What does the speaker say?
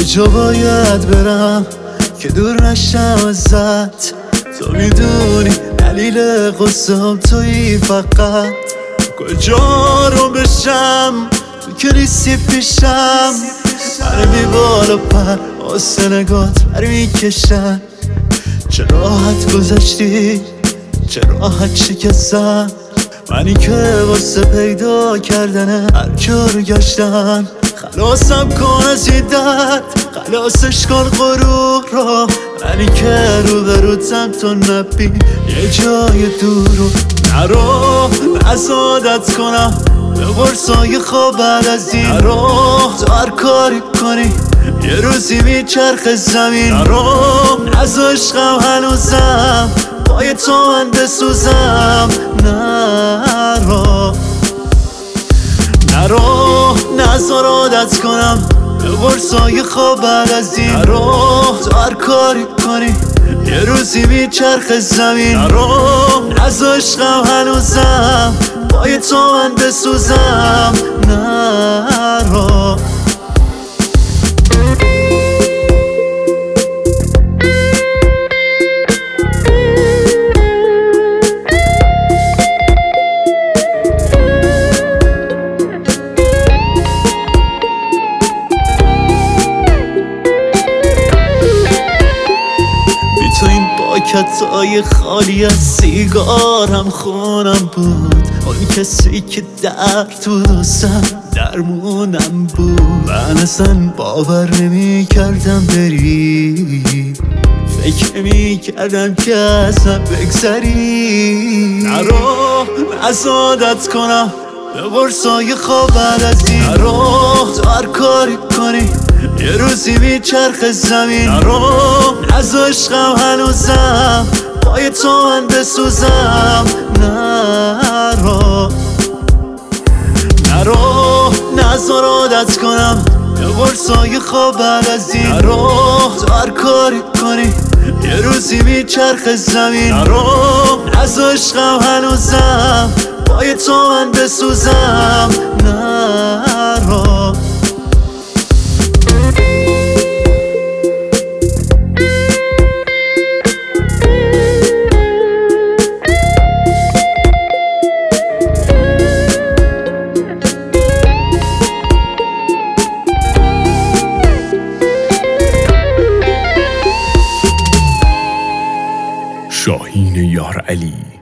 کجا باید برم که دور نشم ازت؟ تو میدونی دلیل قصه‌ام تویی فقط. کجا رو بشم تو که نیستی پیشم؟ برمی بالا پر واسه نگات بر میکشن. چه راحت گذشتی، چه راحت شکستم، منی که واسه پیدا کردن هر جور گشتم. خلاصم کن از این درد، خلاصش کن غرور را، منی که روبروتم تو نبین یه جای دور رو. نرو نزادت کنم به قرصای خواب بعد از این. نرو تو هر کاری کنی یه روزی میچرخ زمین. نرو از عشقم هنوزم پای تو من بسوزم. نرو نزار عادت کنم به قرصای خواب بعد از این. نرو تو هر کاری کنی یه روزی میچرخ زمین. نرو از عشقم هنوزم پای تو من بسوزم. نرو تو این پاکتای خالی از سیگارم خونم بود، اون کسی که تو دوستم درمونم بود. من اصلا باور نمی کردم بری، فکر نمی کردم که اصلا بگذری. نرو نزادت کنم به قرصای خواب بعد از این. نرو تو هر کاری کنی یه روزی میچرخ زمین. نرو از عشقم هنوزم پای تو من بسوزم. نرو نزار عادت کنم به قرصای خواب بعد از این. نرو تو هر کاری کنی یه روزی میچرخ زمین. نرو از عشقم هنوزم پای تو من بسوزم. نرو شاهین یار علی.